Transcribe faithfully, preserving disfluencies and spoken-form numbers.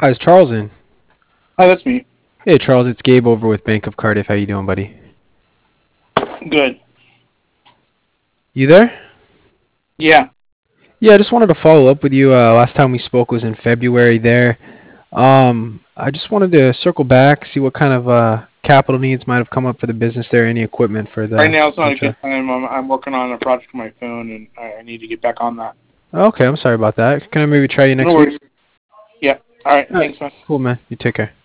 Hi, is Charles in? Hi, that's me. Hey, Charles, it's Gabe over with Bank of Cardiff. How you doing, buddy? Good. You there? Yeah. Yeah, I just wanted to follow up with you. Uh, last time we spoke was in February there. Um, I just wanted to circle back, see what kind of uh, capital needs might have come up for the business there, any equipment for Right the now it's for not the a good truck. time. I'm, I'm working on a project on my phone, and I, I need to get back on that. Okay, I'm sorry about that. Can I maybe try you No next week? worries. Yeah. All right. All right, Thanks, man. cool, man. You take care.